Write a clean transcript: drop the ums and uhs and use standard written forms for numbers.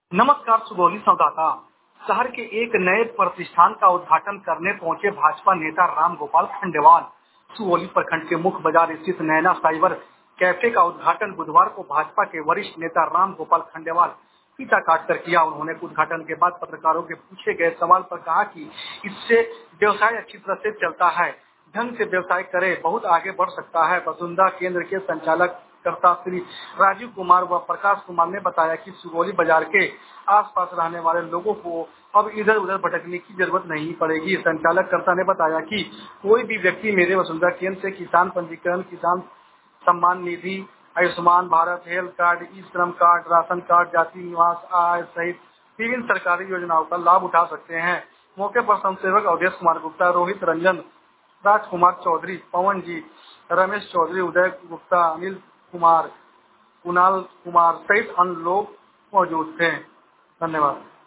नमस्कार सुगौली संवाददाता। शहर के एक नए प्रतिष्ठान का उद्घाटन करने पहुंचे भाजपा नेता राम गोपाल खंडेवाल। सुगौली प्रखंड के मुख्य बाजार स्थित नैना साइबर कैफे का उद्घाटन बुधवार को भाजपा के वरिष्ठ नेता राम गोपाल खंडेवाल फीता काटकर किया। उन्होंने उद्घाटन के बाद पत्रकारों के पूछे गए सवाल पर कहा कि इससे व्यवसाय अच्छी तरह से चलता है, ढंग से व्यवसाय करे, बहुत आगे बढ़ सकता है। वसुंधरा केंद्र के संचालक कर्ता श्री राजीव कुमार व प्रकाश कुमार ने बताया कि सुगौली बाजार के आसपास रहने वाले लोगों को अब इधर उधर भटकने की जरूरत नहीं पड़ेगी। संचालक कर्ता ने बताया कि कोई भी व्यक्ति मेरे वसुंधरा केंद्र से किसान पंजीकरण, किसान सम्मान निधि, Ayushman Bharat, health card, e श्रम कार्ड, राशन कार्ड, जाति निवास आय सहित विभिन्न सरकारी योजनाओं का लाभ उठा सकते हैं। मौके पर संसेवक अवधेश कुमार गुप्ता, रोहित रंजन, राजकुमार चौधरी, पवन जी, रमेश चौधरी, उदय गुप्ता, अनिल कुमार, कुणाल कुमार सहित अन्य लोग मौजूद थे। धन्यवाद।